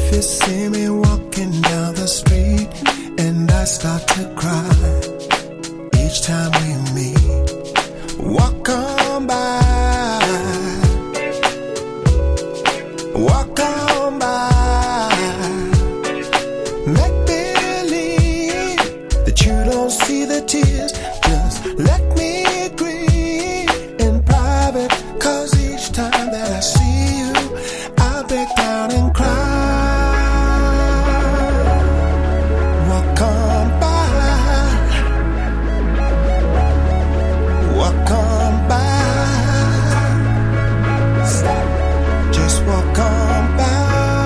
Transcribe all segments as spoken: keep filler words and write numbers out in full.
you see me walking down the street and I start to cry each time we meet, walk on by, walk on by, make believe that you don't see the tears, just let me grieve in private, cause each time that I see you I break down and cry. Walk on by, walk on by, just walk on by.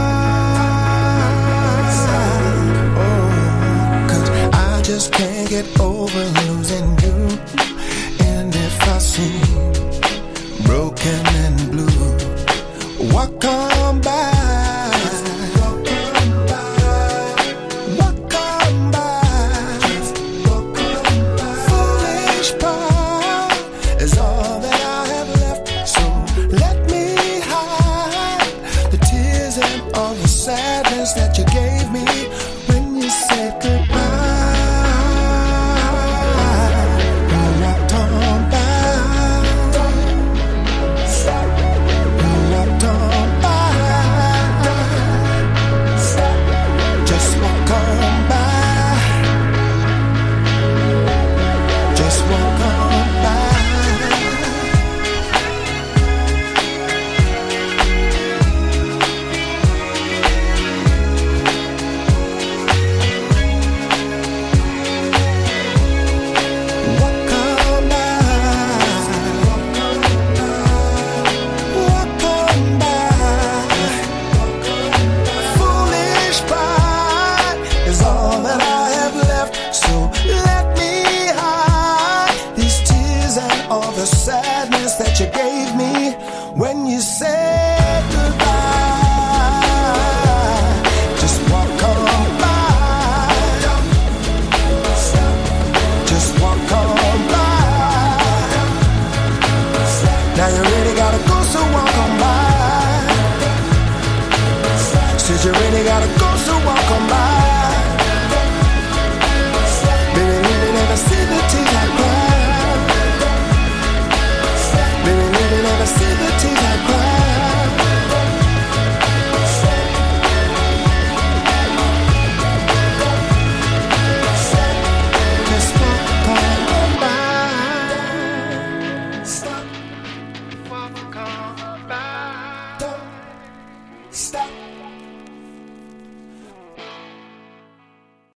Oh, cause I just can't get over losing you. And if I seem broken and blue, walk on by. Sadness that you gave me when you said goodbye. You walked on by. You walked on by. Just walk on by. Just walk on by. The sadness that you gave me when you said goodbye. Just walk on by. Just walk on by. Now you really gotta go, so walk on by. Said you really gotta go, so walk on by.